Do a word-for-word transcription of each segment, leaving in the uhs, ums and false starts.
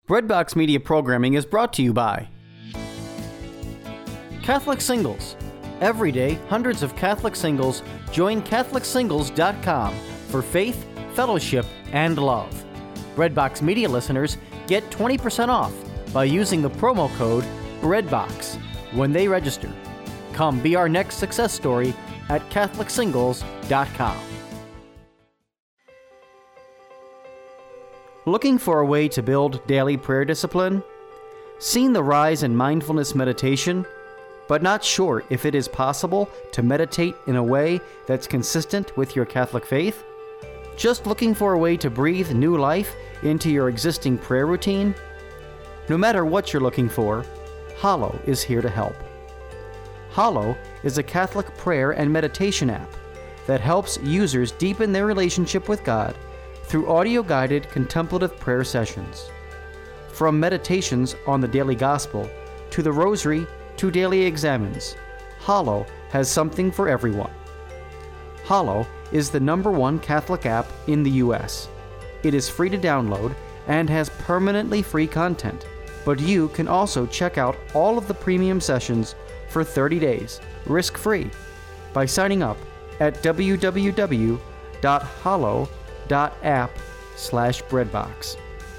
Breadbox Media programming is brought to you by Catholic Singles. Every day, hundreds of Catholic singles join Catholic Singles dot com for faith, fellowship, and love. Breadbox Media listeners get twenty percent off by using the promo code BREADBOX when they register. Come be our next success story at Catholic Singles dot com. Looking for a way to build daily prayer discipline? Seen the rise in mindfulness meditation, but not sure if it is possible to meditate in a way that's consistent with your Catholic faith? Just looking for a way to breathe new life into your existing prayer routine? No matter what you're looking for, Hallow is here to help. Hallow is a Catholic prayer and meditation app that helps users deepen their relationship with God through audio-guided contemplative prayer sessions. From meditations on the daily gospel to the rosary to daily examens, Hallow has something for everyone. Hallow is the number one Catholic app in the U S. It is free to download and has permanently free content, but you can also check out all of the premium sessions for thirty days, risk-free, by signing up at w w w dot hallow dot app slash breadbox.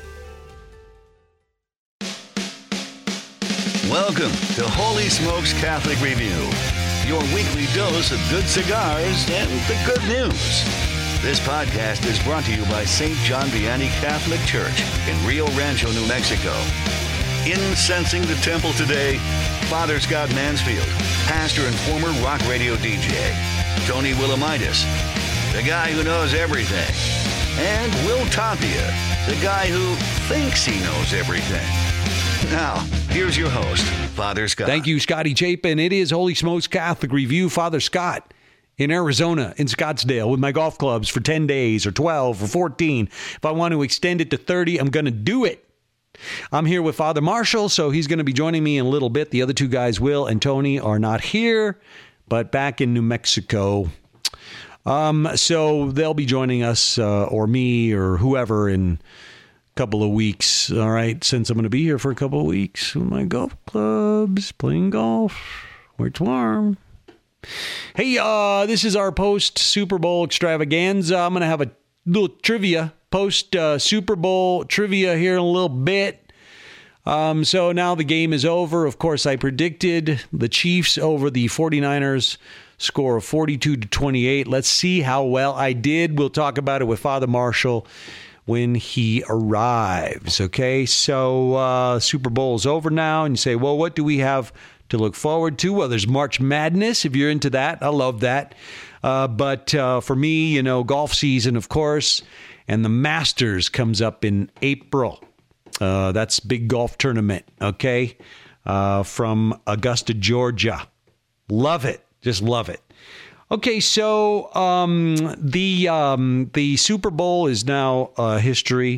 Welcome to Holy Smokes Catholic Review, your weekly dose of good cigars and the good news. This podcast is brought to you by Saint John Vianney Catholic Church in Rio Rancho, New Mexico. Incensing the temple today, Father Scott Mansfield, pastor and former rock radio D J, Tony Willamitis, the guy who knows everything, and Will Tapia, the guy who thinks he knows everything. Now, here's your host, Father Scott. Thank you, Scotty Chapin. It is Holy Smokes Catholic Review. Father Scott in Arizona, in Scottsdale, with my golf clubs for ten days or twelve or fourteen. If I want to extend it to thirty, I'm going to do it. I'm here with Father Marshall, so he's going to be joining me in a little bit. The other two guys, Will and Tony, are not here, but back in New Mexico. Um, so they'll be joining us, uh, or me, or whoever, in a couple of weeks. All right, since I'm going to be here for a couple of weeks with my golf clubs, playing golf, where it's warm. Hey, uh, this is our post Super Bowl extravaganza. I'm going to have a little trivia, post uh, Super Bowl trivia here in a little bit. Um, so now the game is over. Of course, I predicted the Chiefs over the 49ers. Score of forty-two to twenty-eight. Let's see how well I did. We'll talk about it with Father Marshall when he arrives. Okay, so uh, Super Bowl is over now, and you say, well, what do we have to look forward to? Well, there's March Madness, if you're into that. I love that. Uh, but uh, for me, you know, golf season, of course, and the Masters comes up in April. Uh, that's big golf tournament, okay, uh, from Augusta, Georgia. Love it. Just love it. Okay, so um, the um, the Super Bowl is now uh, history.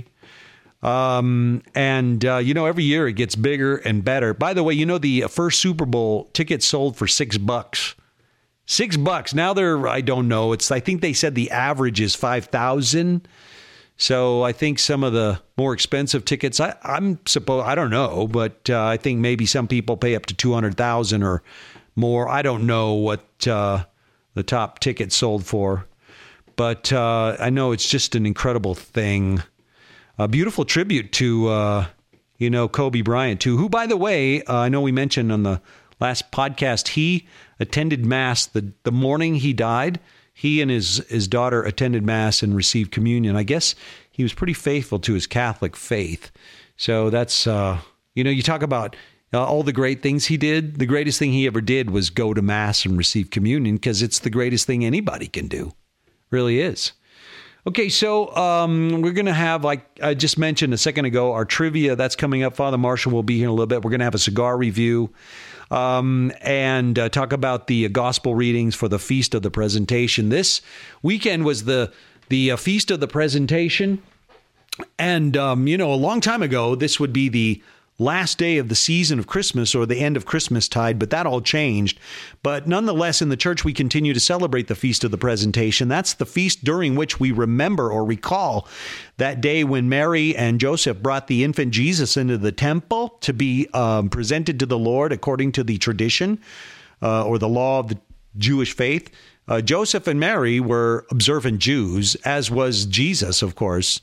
Um, and, uh, you know, every year it gets bigger and better. By the way, you know, the first Super Bowl tickets sold for six bucks. Six bucks. Now they're, I don't know. It's, I think they said the average is five thousand. So I think some of the more expensive tickets, I, I'm suppose, I don't know, but uh, I think maybe some people pay up to two hundred thousand or more. I don't know what uh, the top ticket sold for, but uh, I know it's just an incredible thing. A beautiful tribute to, uh, you know, Kobe Bryant, too, who, by the way, uh, I know we mentioned on the last podcast, he attended Mass the, the morning he died. He and his, his daughter attended Mass and received communion. I guess he was pretty faithful to his Catholic faith. So that's, uh, you know, you talk about Uh, all the great things he did. The greatest thing he ever did was go to Mass and receive communion, because it's the greatest thing anybody can do. Really is. Okay, so um, we're going to have, like I just mentioned a second ago, our trivia. That's coming up. Father Marshall will be here in a little bit. We're going to have a cigar review um, and uh, talk about the gospel readings for the Feast of the Presentation. This weekend was the, the uh, Feast of the Presentation. And, um, you know, a long time ago, this would be the last day of the season of Christmas or the end of Christmastide, but that all changed. But nonetheless, in the church, we continue to celebrate the Feast of the Presentation. That's the feast during which we remember or recall that day when Mary and Joseph brought the infant Jesus into the temple to be um, presented to the Lord according to the tradition uh, or the law of the Jewish faith. Uh, Joseph and Mary were observant Jews, as was Jesus, of course.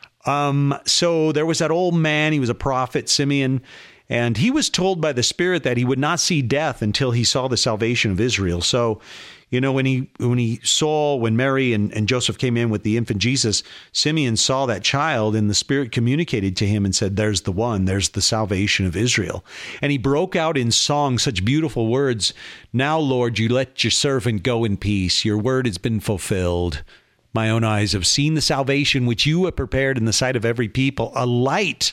Um, so there was that old man, he was a prophet, Simeon, and he was told by the Spirit that he would not see death until he saw the salvation of Israel. So, you know, when he when he saw, when Mary and, and Joseph came in with the infant Jesus, Simeon saw that child, and the Spirit communicated to him and said, there's the one, there's the salvation of Israel. And he broke out in song, such beautiful words. Now, Lord, you let your servant go in peace. Your word has been fulfilled. My own eyes have seen the salvation which you have prepared in the sight of every people, a light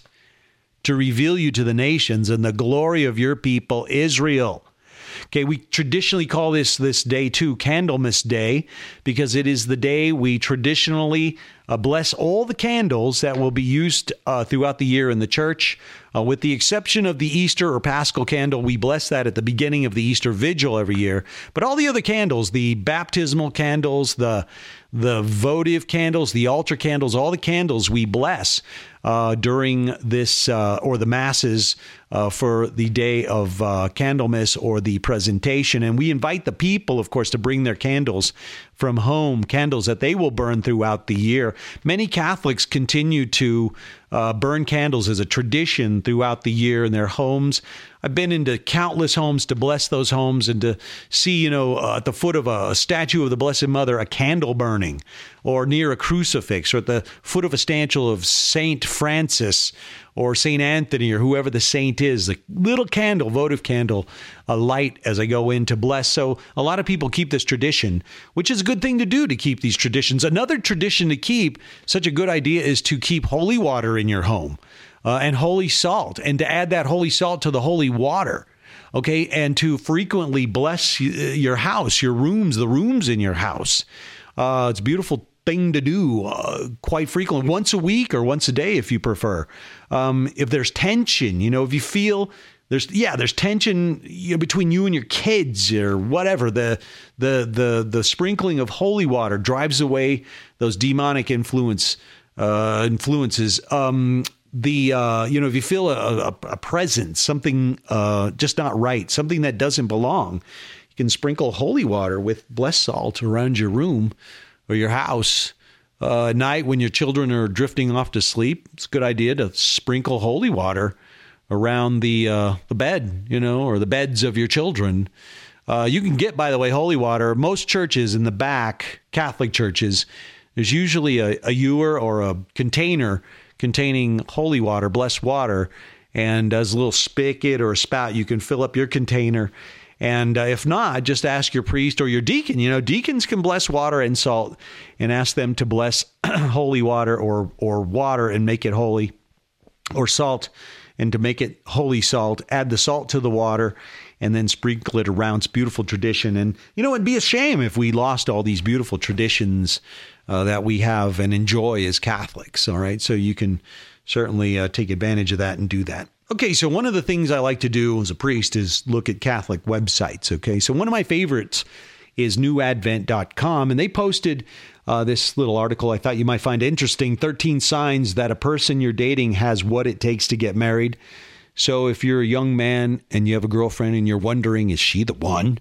to reveal you to the nations and the glory of your people, Israel. Okay, we traditionally call this this day too Candlemas Day, because it is the day we traditionally uh, bless all the candles that will be used uh, throughout the year in the church. Uh, with the exception of the Easter or Paschal candle, we bless that at the beginning of the Easter Vigil every year. But all the other candles, the baptismal candles, the the votive candles, the altar candles, all the candles we bless uh, during this uh, or the masses uh, for the day of uh, Candlemas or the presentation. And we invite the people, of course, to bring their candles from home, candles that they will burn throughout the year. Many Catholics continue to uh, burn candles as a tradition throughout the year in their homes. I've been into countless homes to bless those homes and to see, you know, uh, at the foot of a, a statue of the Blessed Mother, a candle burning, or near a crucifix, or at the foot of a statue of Saint Francis or Saint Anthony or whoever the saint is, the little candle, votive candle, a light as I go in to bless. So a lot of people keep this tradition, which is a good thing to do, to keep these traditions. Another tradition to keep, such a good idea, is to keep holy water in your home. Uh, and holy salt, and to add that holy salt to the holy water, okay, and to frequently bless your house, your rooms, the rooms in your house. Uh, it's a beautiful thing to do uh, quite frequently, once a week or once a day if you prefer. Um, if there's tension, you know, if you feel there's, yeah, there's tension you know, between you and your kids or whatever, the, the, the, the sprinkling of holy water drives away those demonic influence, uh, influences. Um, The, uh, you know, if you feel a, a, a presence, something uh, just not right, something that doesn't belong, you can sprinkle holy water with blessed salt around your room or your house. Uh, at night when your children are drifting off to sleep, it's a good idea to sprinkle holy water around the uh, the bed, you know, or the beds of your children. Uh, you can get, by the way, holy water. Most churches in the back, Catholic churches, there's usually a, a ewer or a container containing holy water, blessed water, and as a little spigot or a spout, you can fill up your container. And uh, if not, just ask your priest or your deacon. You know, deacons can bless water and salt, and ask them to bless holy water or or water and make it holy, or salt and to make it holy salt. Add the salt to the water and then sprinkle it around. It's a beautiful tradition. And, you know, it'd be a shame if we lost all these beautiful traditions uh, that we have and enjoy as Catholics. All right. So you can certainly uh, take advantage of that and do that. Okay, so one of the things I like to do as a priest is look at Catholic websites, okay? So one of my favorites is new advent dot com, and they posted uh, this little article I thought you might find interesting, thirteen signs that a person you're dating has what it takes to get married. So if you're a young man and you have a girlfriend and you're wondering, is she the one?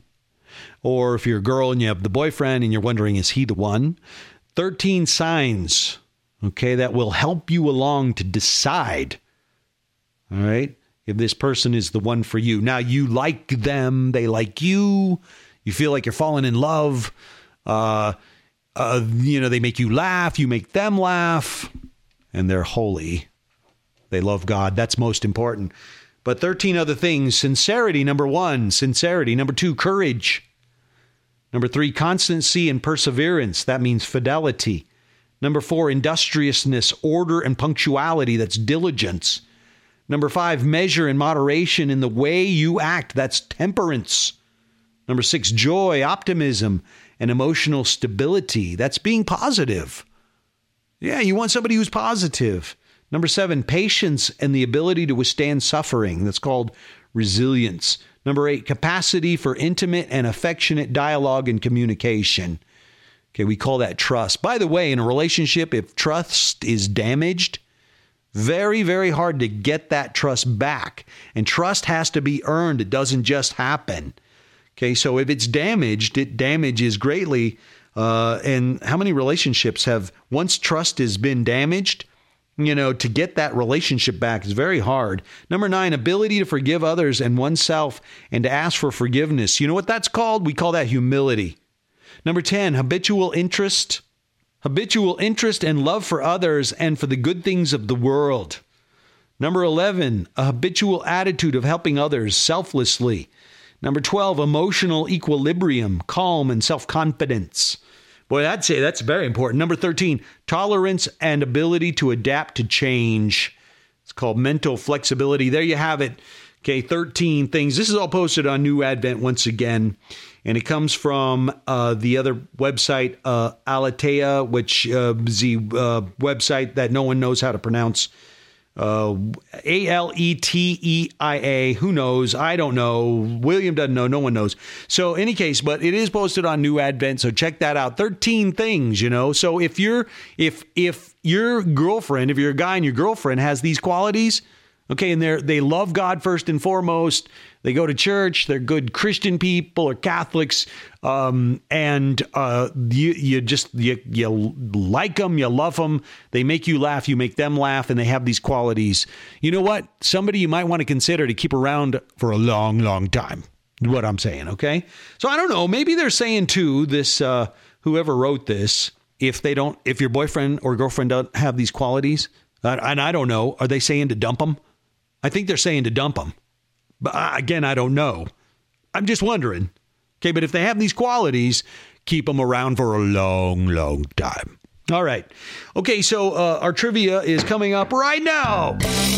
Or if you're a girl and you have the boyfriend and you're wondering, is he the one? thirteen signs, okay, that will help you along to decide, all right, if this person is the one for you. Now, you like them, they like you, you feel like you're falling in love, uh, uh, you know, they make you laugh, you make them laugh, and they're holy. They love God. That's most important. But thirteen other things: sincerity, number one, sincerity. Number two, courage. Number three, constancy and perseverance. That means fidelity. Number four, industriousness, order, and punctuality. That's diligence. Number five, measure and moderation in the way you act. That's temperance. Number six, joy, optimism, and emotional stability. That's being positive. Yeah, you want somebody who's positive. Number seven, patience and the ability to withstand suffering. That's called resilience. Number eight, capacity for intimate and affectionate dialogue and communication. Okay, we call that trust. By the way, in a relationship, if trust is damaged, very, very hard to get that trust back. And trust has to be earned. It doesn't just happen. Okay, so if it's damaged, it damages greatly. Uh, and how many relationships have, once trust has been damaged, you know, to get that relationship back is very hard. Number nine, ability to forgive others and oneself and to ask for forgiveness. You know what that's called? We call that humility. Number ten, habitual interest. Habitual interest and love for others and for the good things of the world. Number eleven, a habitual attitude of helping others selflessly. Number twelve, emotional equilibrium, calm and self-confidence. Boy, I'd say that's very important. Number thirteen, tolerance and ability to adapt to change. It's called mental flexibility. There you have it. Okay, thirteen things. This is all posted on New Advent once again. And it comes from uh, the other website, uh, Aleteia, which uh, is the uh, website that no one knows how to pronounce. Uh, A L E T E I A. Who knows? I don't know. William doesn't know. No one knows. So, any case, but it is posted on New Advent. So check that out. thirteen things, you know. So if you're if if your girlfriend, if you're a guy and your girlfriend has these qualities, okay, and they they love God first and foremost. They go to church. They're good Christian people or Catholics, um, and uh, you you just you you like them, you love them. They make you laugh, you make them laugh, and they have these qualities. You know what? Somebody you might want to consider to keep around for a long, long time. What I'm saying, okay? So I don't know. Maybe they're saying too. This uh, whoever wrote this, if they don't, if your boyfriend or girlfriend don't have these qualities, and I don't know, are they saying to dump them? I think they're saying to dump them. But uh, again, I don't know. I'm just wondering. Okay, but if they have these qualities, keep them around for a long, long time. All right. Okay, so uh, our trivia is coming up right now.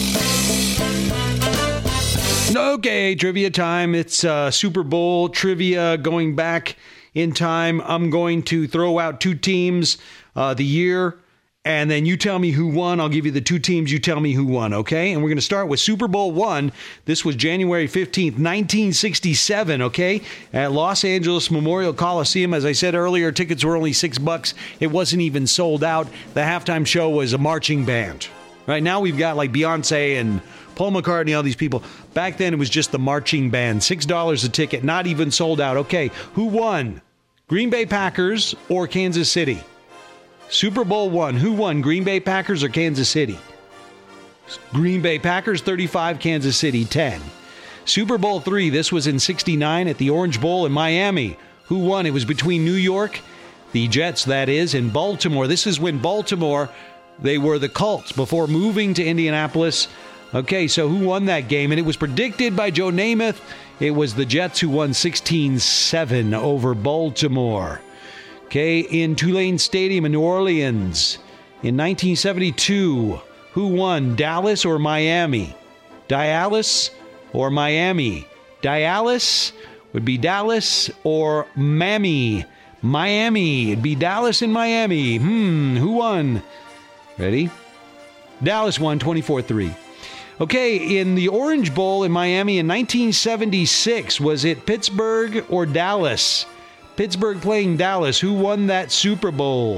Okay, trivia time. It's uh, Super Bowl trivia going back in time. I'm going to throw out two teams, uh, the year, and then you tell me who won. I'll give you the two teams. You tell me who won, okay? And we're going to start with Super Bowl one. This was January fifteenth, nineteen sixty-seven, okay? At Los Angeles Memorial Coliseum. As I said earlier, tickets were only six bucks. It wasn't even sold out. The halftime show was a marching band. Right now we've got like Beyonce and Paul McCartney, all these people. Back then it was just the marching band. six dollars a ticket, not even sold out. Okay, who won? Green Bay Packers or Kansas City? Super Bowl one. Who won? Green Bay Packers or Kansas City? Green Bay Packers thirty-five, Kansas City ten. Super Bowl three. This was in sixty-nine at the Orange Bowl in Miami. Who won? It was between New York, the Jets, that is, and Baltimore. This is when Baltimore, they were the Colts before moving to Indianapolis. Okay, so who won that game? And it was predicted by Joe Namath. It was the Jets who won sixteen seven over Baltimore. Okay, in Tulane Stadium in New Orleans in nineteen seventy-two, who won? Dallas or Miami? Dallas or Miami? Dallas would be Dallas or Miami? Miami. It'd be Dallas and Miami. Hmm, who won? Ready? Dallas won twenty-four three. Okay, in the Orange Bowl in Miami in nineteen seventy-six, was it Pittsburgh or Dallas? Pittsburgh playing Dallas. Who won that Super Bowl?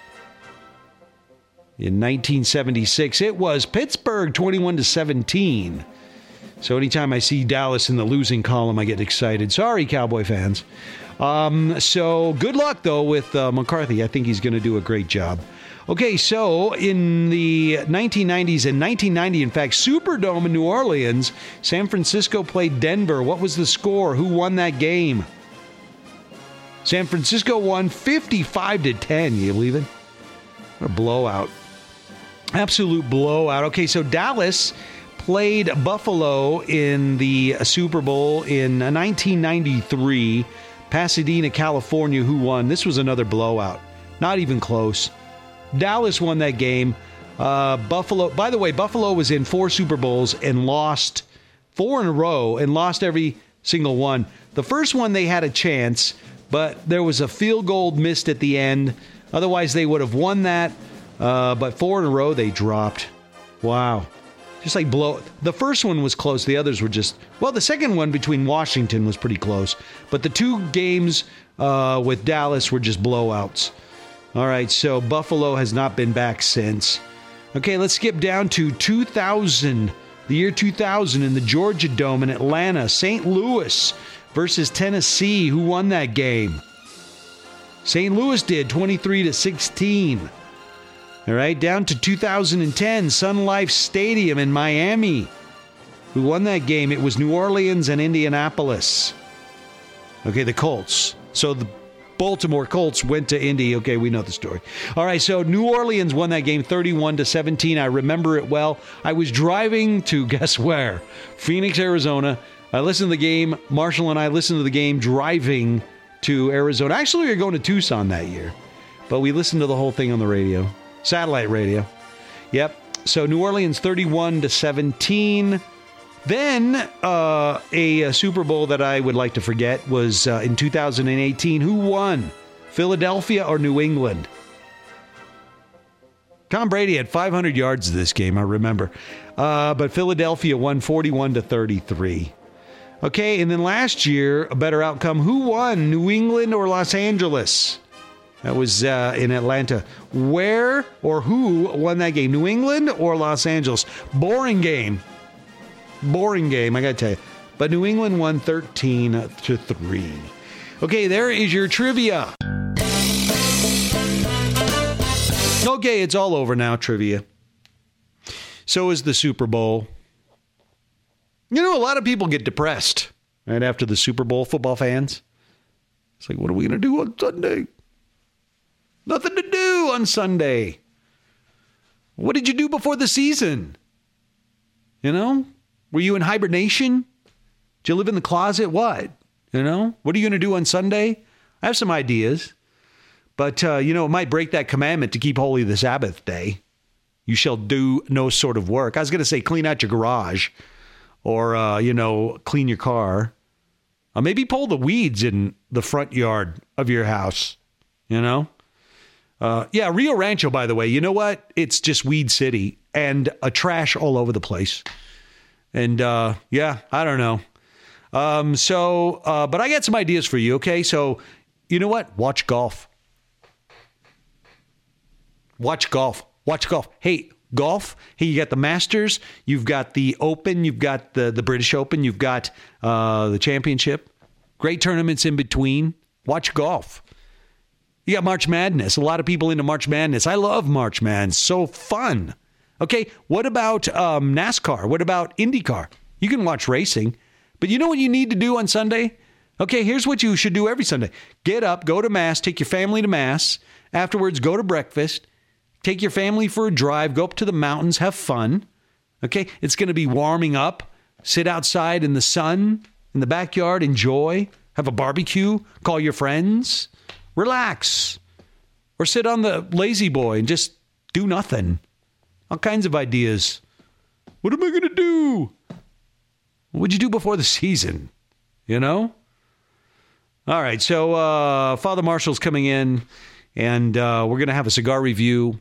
In nineteen seventy-six, it was Pittsburgh, twenty-one to seventeen. So anytime I see Dallas in the losing column, I get excited. Sorry, Cowboy fans. Um, so good luck, though, with uh, McCarthy. I think he's going to do a great job. Okay, so in the nineteen nineties and nineteen ninety, in fact, Superdome in New Orleans, San Francisco played Denver. What was the score? Who won that game? San Francisco won fifty-five to ten. You believe it? What a blowout. Absolute blowout. Okay, so Dallas played Buffalo in the Super Bowl in nineteen ninety-three. Pasadena, California, who won? This was another blowout. Not even close. Dallas won that game. Uh, Buffalo, by the way, Buffalo was in four Super Bowls and lost four in a row and lost every single one. The first one they had a chance, but there was a field goal missed at the end. Otherwise, they would have won that. Uh, but four in a row, they dropped. Wow. Just like blow. The first one was close. The others were just, well, the second one between Washington was pretty close. But the two games uh, with Dallas were just blowouts. All right, so Buffalo has not been back since. Okay, let's skip down to two thousand, the year two thousand in the Georgia Dome in Atlanta. Saint Louis versus Tennessee. Who won that game? Saint Louis did, twenty-three to sixteen. All right, down to two thousand ten, Sun Life Stadium in Miami. Who won that game? It was New Orleans and Indianapolis. Okay, the Colts. So the Baltimore Colts went to Indy. Okay, we know the story. All right, so New Orleans won that game thirty-one to seventeen. I remember it well. I was driving to, guess where? Phoenix, Arizona. I listened to the game. Marshall and I listened to the game driving to Arizona. Actually, we were going to Tucson that year, but we listened to the whole thing on the radio. Satellite radio. Yep. So New Orleans thirty-one to seventeen. Then uh, a, a Super Bowl that I would like to forget was uh, in two thousand eighteen. Who won? Philadelphia or New England? Tom Brady had five hundred yards this game, I remember. Uh, but Philadelphia won forty-one to thirty-three. Okay, and then last year, a better outcome. Who won? New England or Los Angeles? That was uh, in Atlanta. Where or who won that game? New England or Los Angeles? Boring game. Boring game, I got to tell you. But New England won thirteen to three. Okay, there is your trivia. Okay, it's all over now, trivia. So is the Super Bowl. You know, a lot of people get depressed right after the Super Bowl, football fans. It's like, what are we going to do on Sunday? Nothing to do on Sunday. What did you do before the season? You know? Were you in hibernation? Did you live in the closet? What? You know? What are you going to do on Sunday? I have some ideas. But, uh, you know, it might break that commandment to keep holy the Sabbath day. You shall do no sort of work. I was going to say clean out your garage. Or, uh, you know, clean your car. Or maybe pull the weeds in the front yard of your house. You know? Uh, yeah, Rio Rancho, by the way, you know what? It's just Weed City and a trash all over the place. And, uh, yeah, I don't know. Um, so, uh, but I got some ideas for you, okay? So, you know what? Watch golf. Watch golf. Watch golf. Hey, golf. Hey, you got the Masters. You've got the Open. You've got the, the British Open. You've got uh, the Championship. Great tournaments in between. Watch golf. You got March Madness. A lot of people into March Madness. I love March Madness. So fun. Okay, what about um, NASCAR? What about IndyCar? You can watch racing. But you know what you need to do on Sunday? Okay, here's what you should do every Sunday. Get up, go to Mass, take your family to Mass. Afterwards, go to breakfast. Take your family for a drive. Go up to the mountains. Have fun. Okay, it's going to be warming up. Sit outside in the sun, in the backyard. Enjoy. Have a barbecue. Call your friends. Relax. Or sit on the lazy boy and just do nothing. All kinds of ideas. What am I going to do? What'd you do before the season? You know? All right, so uh, Father Marshall's coming in, and uh, we're going to have a cigar review.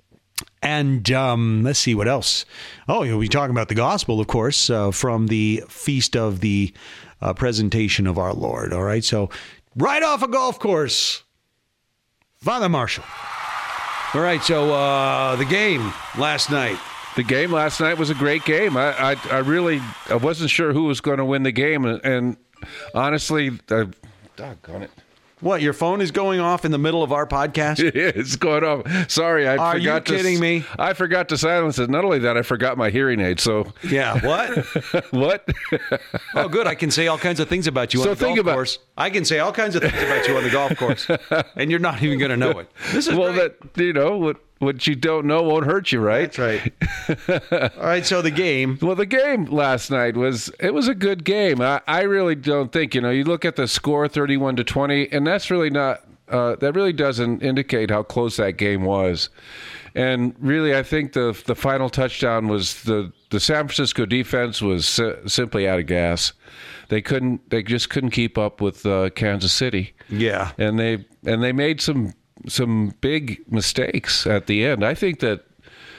And um, let's see, what else? Oh, you'll be talking about the gospel, of course, uh, from the feast of the uh, presentation of our Lord. All right, so right off a golf course, Father Marshall. All right, so uh, the game last night. The game last night was a great game. I, I, I really I wasn't sure who was going to win the game, and, and honestly, uh, doggone it. What, your phone is going off in the middle of our podcast? It's going off. Sorry, I Are forgot you to. kidding me? I forgot to silence it. Not only that, I forgot my hearing aid. So yeah, what? What? Oh, good. I can say all kinds of things about you So on the think golf about- course. I can say all kinds of things about you on the golf course, and you're not even going to know it. This is well, great. that you know what what you don't know won't hurt you, right? That's right. All right, so the game. Well, the game last night was it was a good game. I, I really don't think you know. You look at the score, thirty-one to twenty, and that's really not. Uh, that really doesn't indicate how close that game was. And really, I think the the final touchdown was the, the San Francisco defense was si- simply out of gas. They couldn't. They just couldn't keep up with uh, Kansas City. Yeah, and they and they made some some big mistakes at the end. I think that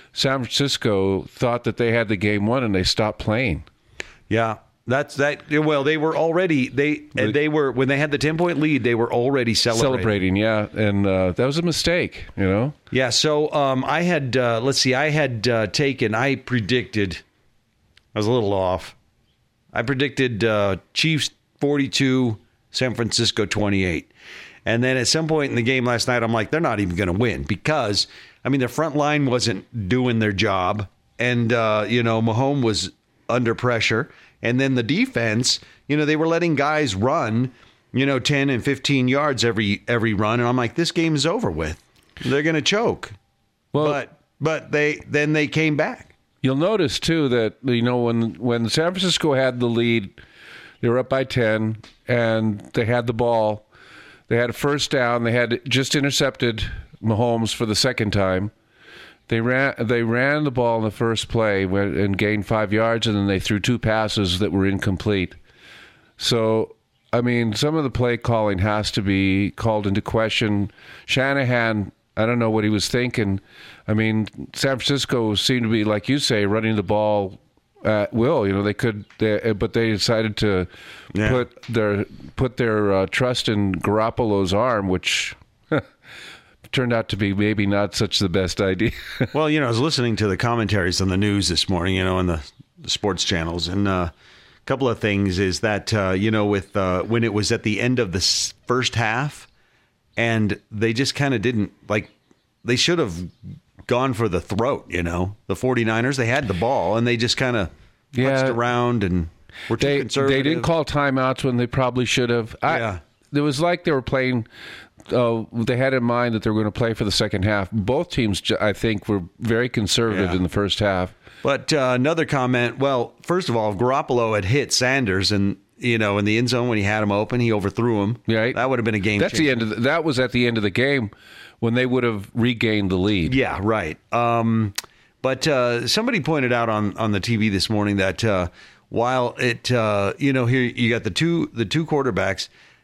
San Francisco thought that they had the game won and they stopped playing. Yeah. That's that. Well, they were already they and they were when they had the ten point lead. They were already celebrating. Celebrating, yeah, and uh, that was a mistake, you know. Yeah. So um, I had uh, let's see, I had uh, taken. I predicted. I was a little off. I predicted uh, Chiefs forty-two, San Francisco twenty-eight, and then at some point in the game last night, I'm like, they're not even going to win because I mean their front line wasn't doing their job, and uh, you know Mahomes was under pressure. And then the defense, you know, they were letting guys run, you know, ten and fifteen yards every every run. And I'm like, this game is over with. They're going to choke. Well, but but they then they came back. You'll notice, too, that, you know, when, when San Francisco had the lead, they were up by ten, and they had the ball. They had a first down. They had just intercepted Mahomes for the second time. They ran they ran the ball in the first play and gained five yards, and then they threw two passes that were incomplete. So, I mean, some of the play calling has to be called into question. Shanahan, I don't know what he was thinking. I mean, San Francisco seemed to be, like you say, running the ball at will. You know, they could, they, but they decided to yeah. put their put their uh, trust in Garoppolo's arm, which turned out to be maybe not such the best idea. Well, you know, I was listening to the commentaries on the news this morning, you know, on the, the sports channels, and uh, a couple of things is that, uh, you know, with uh, when it was at the end of the first half, and they just kind of didn't, like, they should have gone for the throat, you know, the 49ers. They had the ball, and they just kind of yeah, punched around and were too they, conservative. They didn't call timeouts when they probably should have. I, yeah. It was like they were playing... Uh, they had in mind that they were going to play for the second half. Both teams, I think, were very conservative yeah. in the first half. But uh, another comment, well, first of all, Garoppolo had hit Sanders, and, you know, in the end zone when he had him open, he overthrew him. Right. That would have been a game That's changer. the end of the, that was at the end of the game when they would have regained the lead. Yeah, right. Um, but uh, somebody pointed out on, on the T V this morning that uh, while it, uh, you know, here you got the two the two quarterbacks,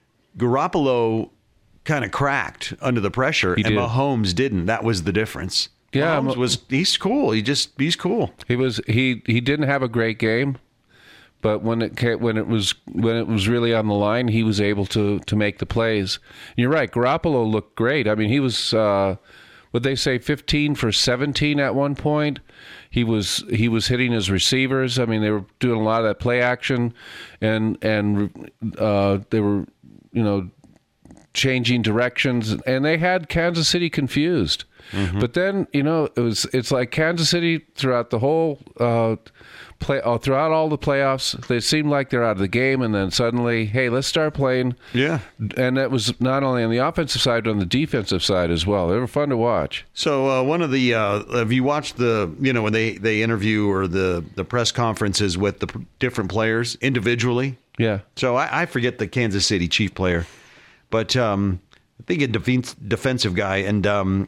Garoppolo kind of cracked under the pressure, he and did. Mahomes didn't. That was the difference. Yeah, Mahomes was he's cool. He just he's cool. He was he he didn't have a great game, but when it came, when it was when it was really on the line, he was able to to make the plays. You're right. Garoppolo looked great. I mean, he was uh, what they say, fifteen for seventeen at one point. He was he was hitting his receivers. I mean, they were doing a lot of that play action, and and uh, they were you know. changing directions, and they had Kansas City confused. Mm-hmm. But then, you know, it was it's like Kansas City throughout the whole uh, play, uh, throughout all the playoffs, they seemed like they're out of the game, and then suddenly, hey, let's start playing. Yeah, and that was not only on the offensive side, but on the defensive side as well. They were fun to watch. So uh, one of the, uh, have you watched the, you know, when they they interview or the the press conferences with the different players individually? Yeah. So I, I forget the Kansas City Chief player. But um, I think a defense, defensive guy, and um,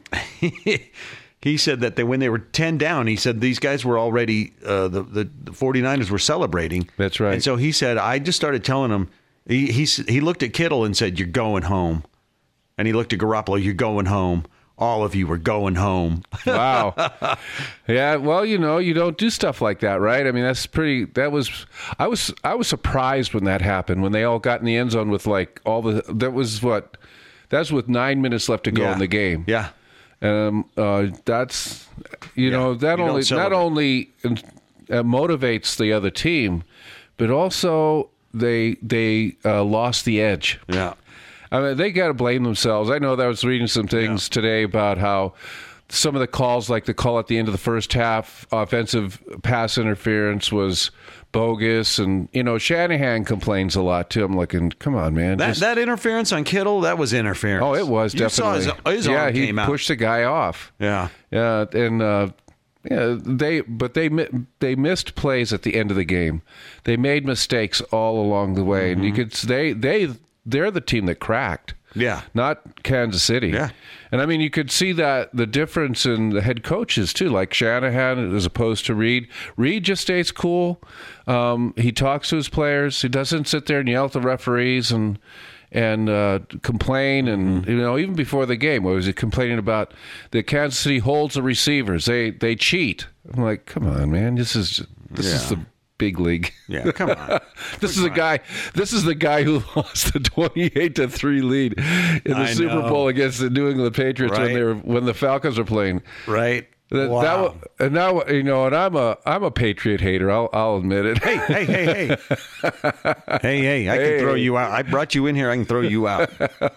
he said that they, when they were ten down, he said these guys were already, uh, the, the, the 49ers were celebrating. That's right. And so he said, I just started telling him, he, he, he looked at Kittle and said, you're going home. And he looked at Garoppolo, you're going home. All of you were going home. Wow. Yeah, well, you know, you don't do stuff like that, right? I mean, that's pretty, that was, I was, I was surprised when that happened, when they all got in the end zone with like all the, that was what, that's with nine minutes left to go yeah. in the game. Yeah. Um, uh, that's, you yeah. know, that you only, not only uh, motivates the other team, but also they, they uh, lost the edge. Yeah. I mean, they got to blame themselves. I know that I was reading some things yeah. today about how some of the calls, like the call at the end of the first half, offensive pass interference was bogus. And, you know, Shanahan complains a lot, too. I'm looking, come on, man. That just... that interference on Kittle, that was interference. Oh, it was, you definitely. Saw his, his yeah, arm he came out. pushed the guy off. Yeah. Yeah, and... Uh, Yeah, they but they they missed plays at the end of the game. They made mistakes all along the way, mm-hmm. and you could they they they're the team that cracked. Yeah, not Kansas City. Yeah, and I mean you could see that the difference in the head coaches too, like Shanahan as opposed to Reed. Reed just stays cool. Um, he talks to his players. He doesn't sit there and yell at the referees and and uh, complain, and you know, even before the game, where was he complaining about the Kansas City holds the receivers? They they cheat. I'm like, come on, man, this is this Yeah. is the big league. Yeah, come on. This is the guy. This is the guy who lost the twenty-eight to three lead in the I Super know. Bowl against the New England Patriots when Right. they were when the Falcons were playing. Right? That, Wow. that wa- and now you know, and I'm a I'm a Patriot hater. I'll I'll admit it. Hey, hey, hey, hey. hey, hey, I Hey. can throw you out. I brought you in here. I can throw you out.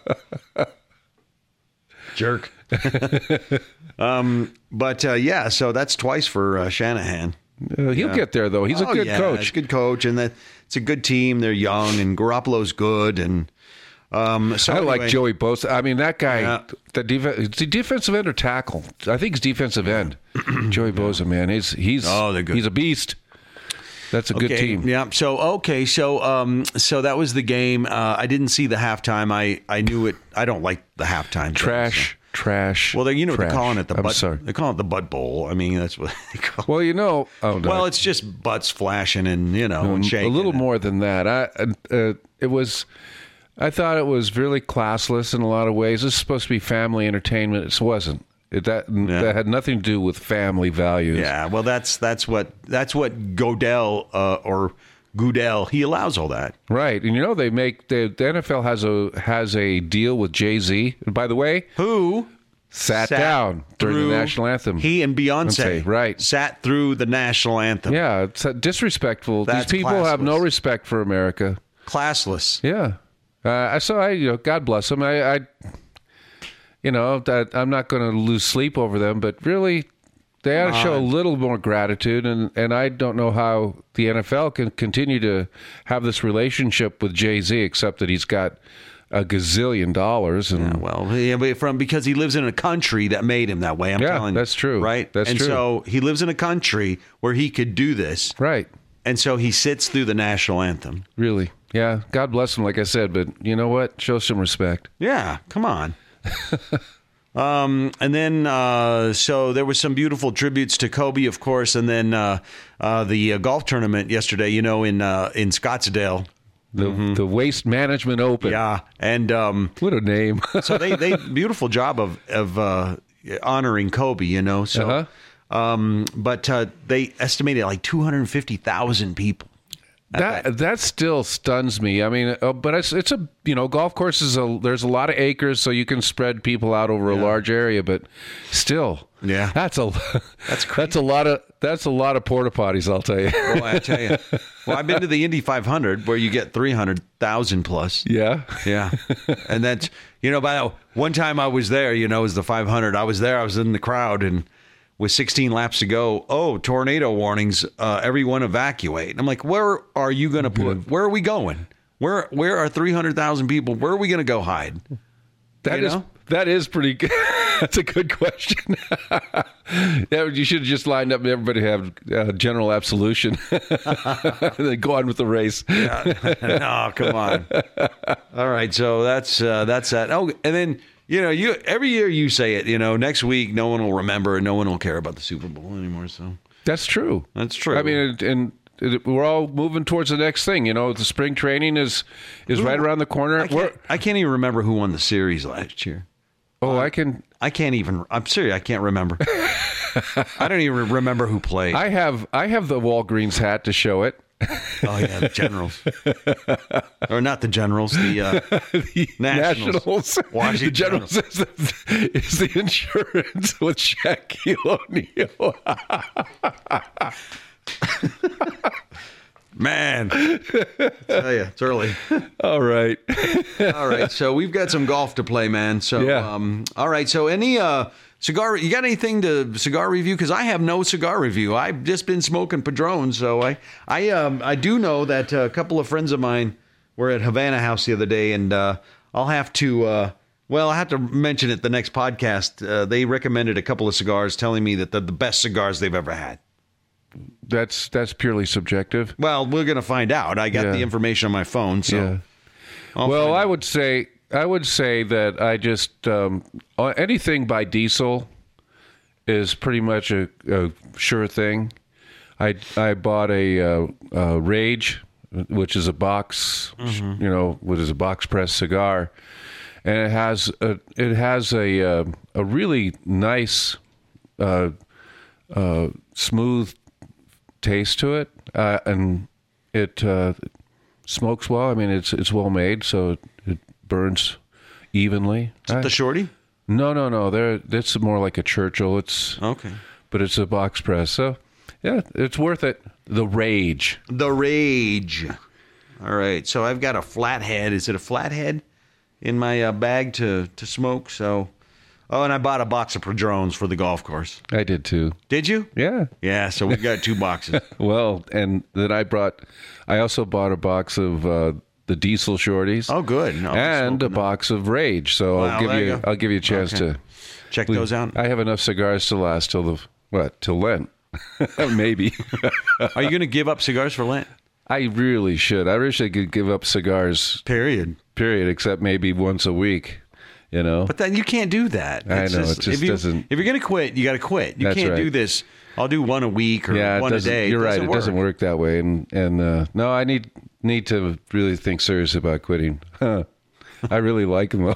Jerk. um, but uh, yeah, so that's twice for uh, Shanahan. Uh, he'll get there though. He's a Oh, good yeah, coach. He's a good coach, and that it's a good team. They're young, and Garoppolo's good, and um, so I like anyway, Joey Bosa. I mean, that guy, Yeah. the def- is he defensive end or tackle? I think he's defensive end. Joey Bosa, man, he's he's Oh, they're good. he's a beast. That's a good Okay, team. Yeah. So okay. So um. So that was the game. Uh, I didn't see the halftime. I I knew it. I don't like the halftime. Trash, trash. Well, they you know trash. they're calling it the I'm butt. sorry. They call it the butt bowl. I mean that's what they call. Well, you know, oh, no. Well, it's just butts flashing and you know and a shaking. little more than that. I uh, it was. I thought it was really classless in a lot of ways. This is supposed to be family entertainment. It wasn't. It, that that had nothing to do with family values. Yeah. Well, that's that's what that's what Godell uh, or Goodell he allows all that. Right, and you know they make the, the N F L has a has a deal with Jay-Z. And by the way, Who sat, down during through- the national anthem. He and Beyonce, Beyonce, right. sat through the national anthem. yeah, it's uh, disrespectful. That's These people have no classless. respect for America. Classless. Yeah, uh, so I, you know, God bless them. I, I you know, that I'm not going to lose sleep over them, but really, they ought to show a little more gratitude. And, and I don't know how the N F L can continue to have this relationship with Jay-Z, except that he's got a gazillion dollars. And Well, yeah, but from because he lives in a country that made him that way. I'm Yeah, telling you, that's true. right? That's and true. so he lives in a country where he could do this, right. and so he sits through the national anthem. Really. Yeah. God bless him, like I said. But you know what? Show some respect. Yeah, come on. um, and then uh, so there was some beautiful tributes to Kobe, of course, and then uh, uh, the uh, golf tournament yesterday. You know, in uh, in Scottsdale. The the Waste Management Open. Yeah, and um, What a name. so they they beautiful job of of uh, honoring Kobe. You know, so. Uh-huh. Um, but uh, they estimated like two hundred fifty thousand people. That that still stuns me. I mean, uh, but it's it's a you know golf course is a there's a lot of acres, so you can spread people out over a large area. But still, Yeah. that's a That's that's a lot of that's a lot of porta potties. I'll tell you. Well, I tell you. Well, I've been to the Indy five hundred where you get three hundred thousand plus. Yeah. Yeah. And that's, you know, by the- one time I was there, you know, it was the five hundred. I was there, I was in the crowd, and with sixteen laps to go, oh, tornado warnings, uh, everyone evacuate. And I'm like, where are you going to put, where are we going? Where where are three hundred thousand people? Where are we going to go hide? That You is know? that is pretty good. That's a good question. Yeah, you should have just lined up and everybody have uh, general absolution, and then go on with the race. No, come on. All right, so that's uh, that's that. Oh, and then you know, you every year you say it. You know, next week no one will remember and no one will care about the Super Bowl anymore. So That's true. That's true. I mean, and, and it, we're all moving towards the next thing. You know, the spring training is is right around the corner. I We're- can't, I can't even remember who won the series last year. oh, I can. I can't even. I'm serious. I can't remember. I don't even remember who played. I have I have the Walgreens hat to show it. oh yeah, the Generals, or not the Generals, the, uh, The Nationals. Nationals. Washington The Generals is the, is the insurance with Shaquille O'Neal. Man, I tell you, it's early. All right. All right, so we've got some golf to play, man. So, Yeah. um, all right. So, any uh, cigar? You got anything to cigar review? Because I have no cigar review. I've just been smoking Padron. So I, I, um, I do know that a couple of friends of mine were at Havana House the other day, and uh, I'll have to. Uh, well, I have to mention it the next podcast. Uh, they recommended a couple of cigars, telling me that they're the best cigars they've ever had. That's that's purely subjective. Well, we're gonna find out. I got Yeah. the information on my phone. So, Yeah. I'll Well, find I out. would say I would say that I just um, anything by Diesel is pretty much a, a sure thing. I I bought a, uh uh Rage which is a box, mm-hmm. you know, what is a box press cigar, and it has a it has a uh, a really nice, uh, uh, smooth taste to it, uh, and it uh, smokes well. I mean, it's it's well made, so it burns evenly. Is it the Shorty? No, no, no. There, it's more like a Churchill. It's okay, but it's a box press. So, yeah, it's worth it. The Rage. The Rage. All right. So I've got a flathead. Is it a flathead in my uh, bag to to smoke? So, oh, and I bought a box of Padrones for the golf course. I did too. Did you? Yeah. Yeah. So we've got two boxes. Well, and then I brought. I also bought a box of. Uh, The Diesel Shorties. Oh, good. No, and a no. box of Rage. So Wow, I'll give you, you I'll give you a chance okay. to check we, those out. I have enough cigars to last till the what? Till Lent, maybe. Are you going to give up cigars for Lent? I really should. I wish I could give up cigars. Period. Period. Except maybe once a week. You know. But then you can't do that. I It's know just, it just if you, doesn't. If you're going to quit, you got to quit. You That's can't right. do this. I'll do one a week or yeah, it one a doesn't- day. You're It right. doesn't It work. doesn't work that way. And and uh, no, I need need to really think serious about quitting. Huh. I really like them.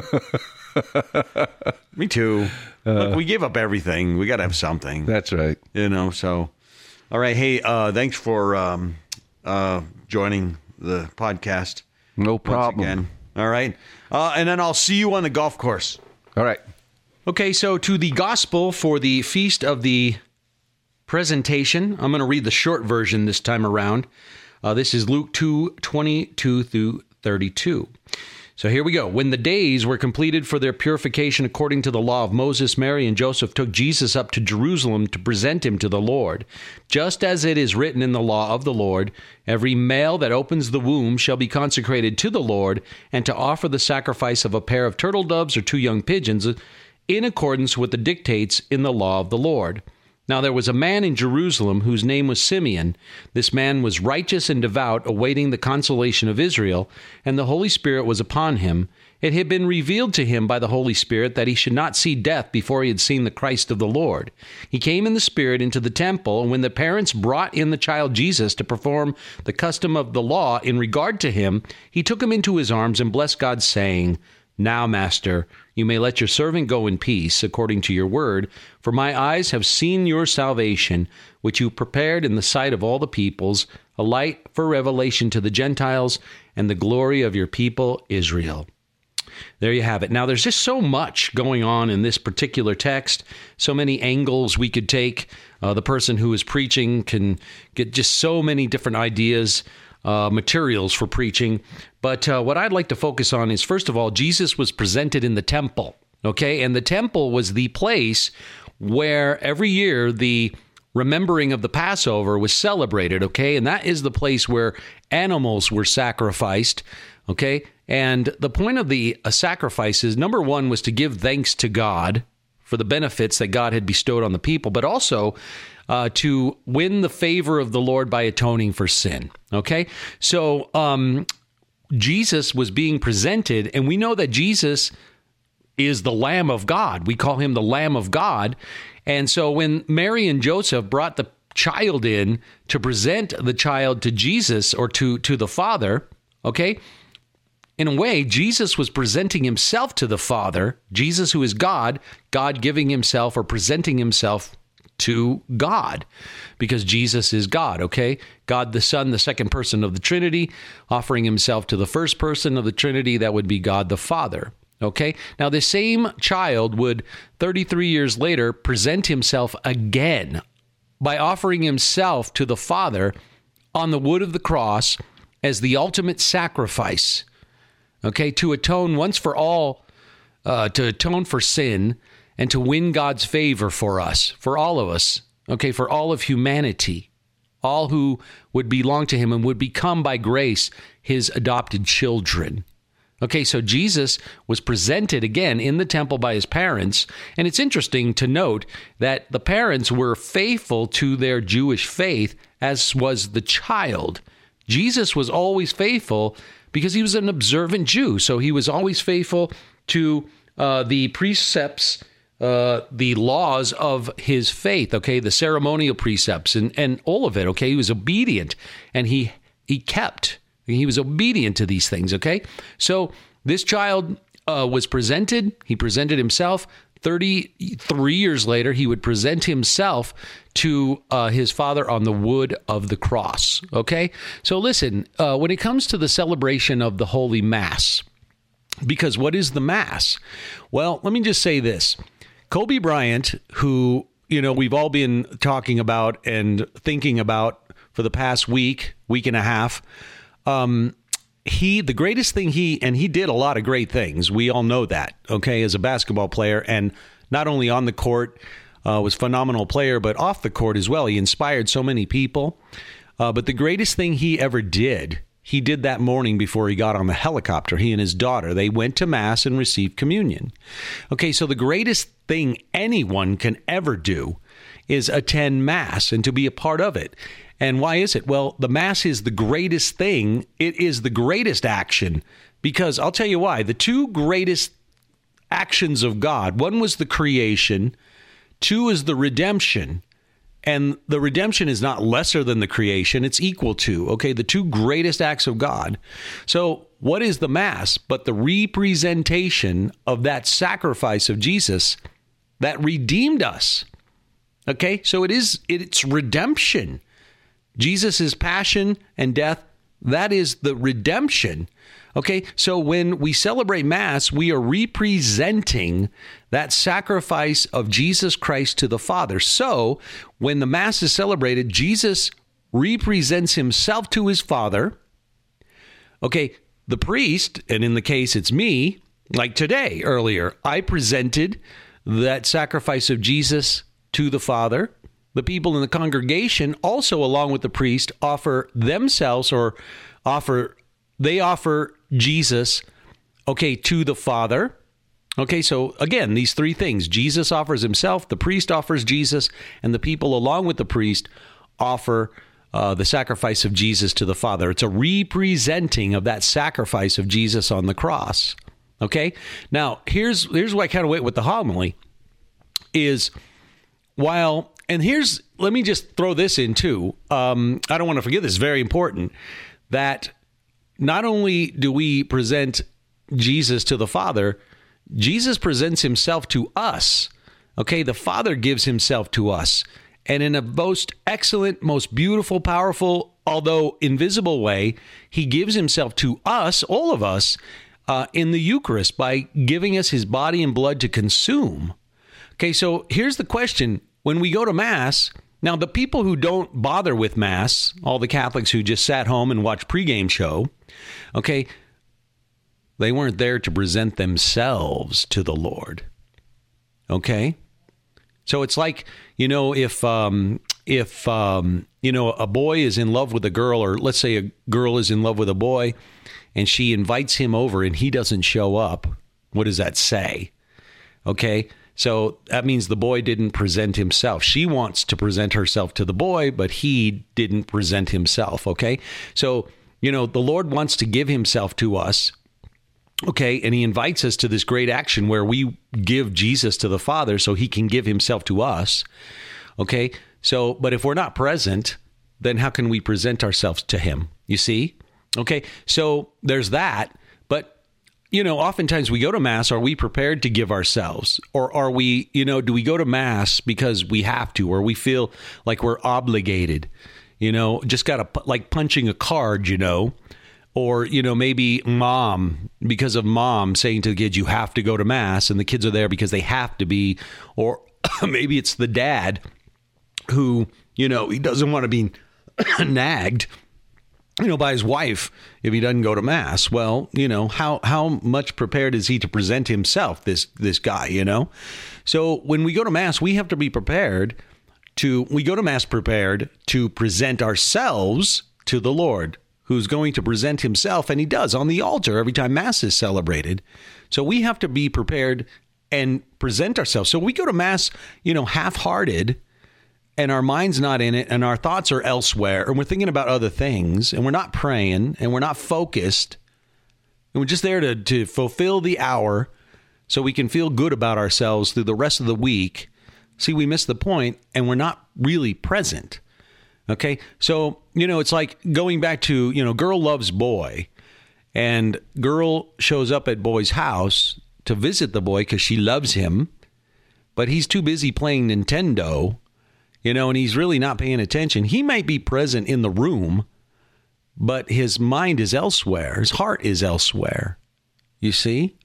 Me too. Uh, Look, we give up everything. We got to have something. That's right. You know, so. All right. Hey, uh, thanks for um, uh, joining the podcast. No once problem. again. All right. Uh, and then I'll see you on the golf course. All right. Okay, so to the gospel for the Feast of the Presentation. I'm going to read the short version this time around. Uh, this is Luke two, twenty-two through thirty-two. So here we go. When the days were completed for their purification according to the law of Moses, Mary and Joseph took Jesus up to Jerusalem to present him to the Lord. Just as it is written in the law of the Lord, every male that opens the womb shall be consecrated to the Lord, and to offer the sacrifice of a pair of turtle doves or two young pigeons in accordance with the dictates in the law of the Lord. Now there was a man in Jerusalem whose name was Simeon. This man was righteous and devout, awaiting the consolation of Israel, and the Holy Spirit was upon him. It had been revealed to him by the Holy Spirit that he should not see death before he had seen the Christ of the Lord. He came in the Spirit into the temple, and when the parents brought in the child Jesus to perform the custom of the law in regard to him, he took him into his arms and blessed God, saying, Now, Master, you may let your servant go in peace, according to your word, for my eyes have seen your salvation, which you prepared in the sight of all the peoples, a light for revelation to the Gentiles, and the glory of your people Israel. There you have it. Now, there's just so much going on in this particular text, so many angles we could take. Uh, the person who is preaching can get just so many different ideas, Uh, materials for preaching. But uh, what I'd like to focus on is, first of all, Jesus was presented in the temple, okay? And the temple was the place where every year the remembering of the Passover was celebrated, okay? And that is the place where animals were sacrificed, okay? And the point of the uh, sacrifices, number one, was to give thanks to God for the benefits that God had bestowed on the people, but also Uh, to win the favor of the Lord by atoning for sin. Okay? So um, Jesus was being presented, and we know that Jesus is the Lamb of God. We call him the Lamb of God. And so when Mary and Joseph brought the child in to present the child to Jesus or to, to the Father, okay, in a way, Jesus was presenting himself to the Father, Jesus who is God, God giving himself or presenting himself to God, because Jesus is God, okay? God the Son, the second person of the Trinity, offering himself to the first person of the Trinity, that would be God the Father, okay? Now, the same child would, thirty-three years later, present himself again by offering himself to the Father on the wood of the cross as the ultimate sacrifice, okay, to atone once for all, uh, to atone for sin, and to win God's favor for us, for all of us, okay, for all of humanity, all who would belong to him and would become by grace his adopted children. Okay, so Jesus was presented again in the temple by his parents, and it's interesting to note that the parents were faithful to their Jewish faith, as was the child. Jesus was always faithful because he was an observant Jew, so he was always faithful to uh, the precepts, Uh, the laws of his faith, okay, the ceremonial precepts and, and all of it, okay? He was obedient, and he he kept. He was obedient to these things, okay? So this child uh, was presented. He presented himself. thirty-three years later, he would present himself to uh, his father on the wood of the cross, okay? So listen, uh, when it comes to the celebration of the Holy Mass, because what is the Mass? Well, let me just say this. Kobe Bryant, who, you know, we've all been talking about and thinking about for the past week, week and a half, um, he, the greatest thing he, and he did a lot of great things. We all know that, okay, as a basketball player, and not only on the court, uh, was a phenomenal player, but off the court as well. He inspired so many people. Uh, but the greatest thing he ever did, he did that morning before he got on the helicopter. He and his daughter, they went to Mass and received communion. Okay, so the greatest thing anyone can ever do is attend Mass and to be a part of it. And why is it? Well, the Mass is the greatest thing. It is the greatest action because I'll tell you why. The two greatest actions of God, one was the creation, two is the redemption. And the redemption is not lesser than the creation. It's equal to, okay, the two greatest acts of God. So what is the Mass but the representation of that sacrifice of Jesus that redeemed us? Okay, so it is, it's redemption. Jesus' passion and death, that is the redemption. Okay, so when we celebrate Mass, we are representing that sacrifice of Jesus Christ to the Father. So when the Mass is celebrated, Jesus represents himself to his Father. Okay, the priest, and in the case it's me, like today, earlier, I presented that sacrifice of Jesus to the Father. The people in the congregation also, along with the priest, offer themselves or offer, they offer Jesus, okay, to the Father. Okay, so again, these three things. Jesus offers himself, the priest offers Jesus, and the people along with the priest offer uh, the sacrifice of Jesus to the Father. It's a representing of that sacrifice of Jesus on the cross. Okay, now here's, here's what I kind of went with the homily is while... And here's, let me just throw this in too. Um, I don't want to forget this, very important, that not only do we present Jesus to the Father, Jesus presents himself to us. Okay, the Father gives himself to us. And in a most excellent, most beautiful, powerful, although invisible way, he gives himself to us, all of us, uh, in the Eucharist by giving us his body and blood to consume. Okay, so here's the question. When we go to Mass, now the people who don't bother with Mass, all the Catholics who just sat home and watched pregame show, okay, they weren't there to present themselves to the Lord. Okay? So it's like, you know, if, um, if um, you know, a boy is in love with a girl, or let's say a girl is in love with a boy, and she invites him over and he doesn't show up, what does that say? Okay? So that means the boy didn't present himself. She wants to present herself to the boy, but he didn't present himself, okay? So, you know, the Lord wants to give himself to us, okay? And he invites us to this great action where we give Jesus to the Father so he can give himself to us, okay? So, but if we're not present, then how can we present ourselves to him? You see? Okay, so there's that, but you know, oftentimes we go to Mass, are we prepared to give ourselves? Or are we, you know, do we go to Mass because we have to, or we feel like we're obligated, you know, just got to, like punching a card, you know, or, you know, maybe mom, because of mom saying to the kids, you have to go to Mass, and the kids are there because they have to be, or maybe it's the dad who, you know, he doesn't want to be nagged, you know, by his wife if he doesn't go to Mass. Well, you know, how how much prepared is he to present himself, this this guy, you know? So when we go to Mass, we have to be prepared to, we go to Mass prepared to present ourselves to the Lord, who's going to present himself, and he does on the altar every time Mass is celebrated. So we have to be prepared and present ourselves. So we go to Mass, you know, half-hearted, and our mind's not in it, and our thoughts are elsewhere, and we're thinking about other things, and we're not praying, and we're not focused, and we're just there to, to fulfill the hour so we can feel good about ourselves through the rest of the week. See, we miss the point, and we're not really present. Okay? So you know, it's like going back to, you know, girl loves boy, and girl shows up at boy's house to visit the boy because she loves him, but he's too busy playing Nintendo, you know, and he's really not paying attention. He might be present in the room, but his mind is elsewhere. His heart is elsewhere. You see?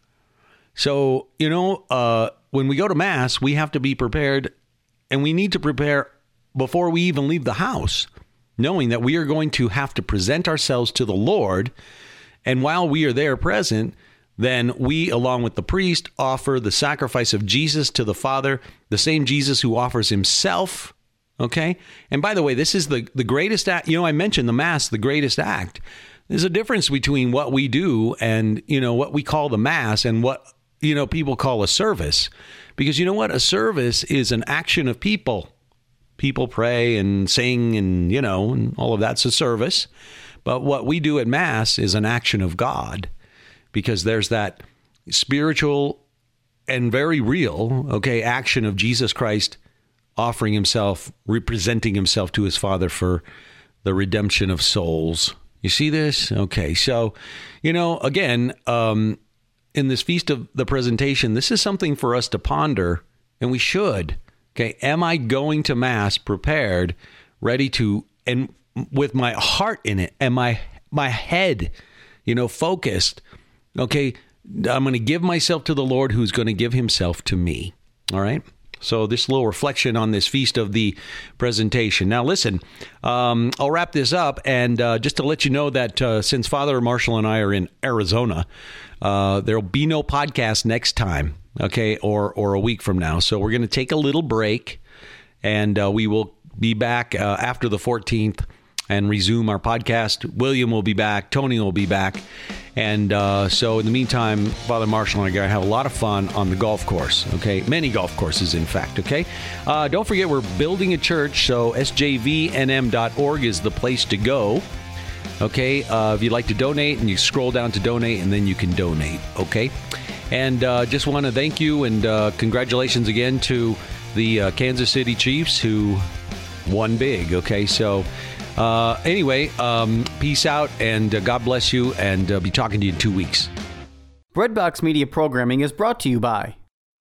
So, you know, uh, when we go to Mass, we have to be prepared, and we need to prepare before we even leave the house, knowing that we are going to have to present ourselves to the Lord. And while we are there present, then we, along with the priest, offer the sacrifice of Jesus to the Father, the same Jesus who offers himself. Okay. And by the way, this is the, the greatest act. You know, I mentioned the Mass, the greatest act. There's a difference between what we do and, you know, what we call the Mass and what, you know, people call a service. Because you know what? A service is an action of people. People pray and sing and, you know, and all of that's a service. But what we do at Mass is an action of God, because there's that spiritual and very real, okay, action of Jesus Christ offering himself, representing himself to his Father for the redemption of souls. You see this? Okay. So, you know, again, um, in this Feast of the Presentation, this is something for us to ponder, and we should. Okay. Am I going to Mass prepared, ready to, and with my heart in it, and my, my head, you know, focused? Okay. I'm going to give myself to the Lord, who's going to give himself to me. All right. So this little reflection on this Feast of the Presentation. Now, listen, um, I'll wrap this up. And uh, just to let you know that uh, since Father Marshall and I are in Arizona, uh, there'll be no podcast next time, okay, or or a week from now. So we're going to take a little break, and uh, we will be back uh, after the fourteenth and resume our podcast. William will be back. Tony will be back. And uh, so in the meantime, Father Marshall and I are going to have a lot of fun on the golf course, okay? Many golf courses, in fact, okay? Uh, don't forget, we're building a church, so S J V N M dot org is the place to go, okay? Uh, if you'd like to donate, and you scroll down to donate, and then you can donate, okay? And uh, just want to thank you, and uh, congratulations again to the uh, Kansas City Chiefs, who won big, okay? So... Uh, anyway, um, peace out, and uh, God bless you, and uh, be talking to you in two weeks. Breadbox Media programming is brought to you by...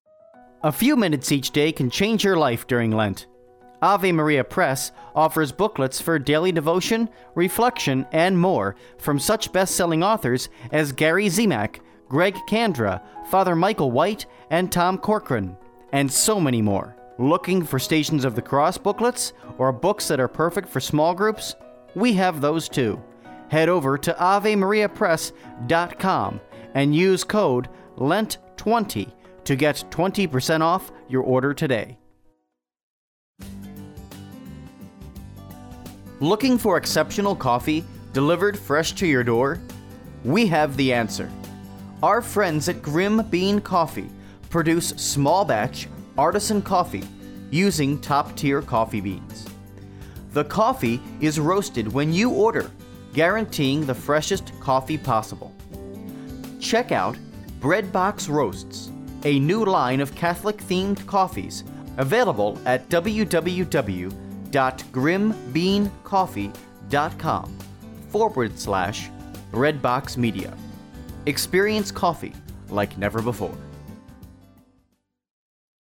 A few minutes each day can change your life during Lent. Ave Maria Press offers booklets for daily devotion, reflection, and more from such best-selling authors as Gary Zimak, Greg Kandra, Father Michael White, and Tom Corcoran, and so many more. Looking for Stations of the Cross booklets or books that are perfect for small groups? We have those too. Head over to ave maria press dot com and use code Lent twenty to get twenty percent off your order today. Looking for exceptional coffee delivered fresh to your door? We have the answer. Our friends at Grim Bean Coffee produce small batch artisan coffee using top-tier coffee beans. The coffee is roasted when you order, guaranteeing the freshest coffee possible. Check out Breadbox Roasts, a new line of Catholic-themed coffees available at www.grimbeancoffee.com forward slash Breadbox Media. Experience coffee like never before.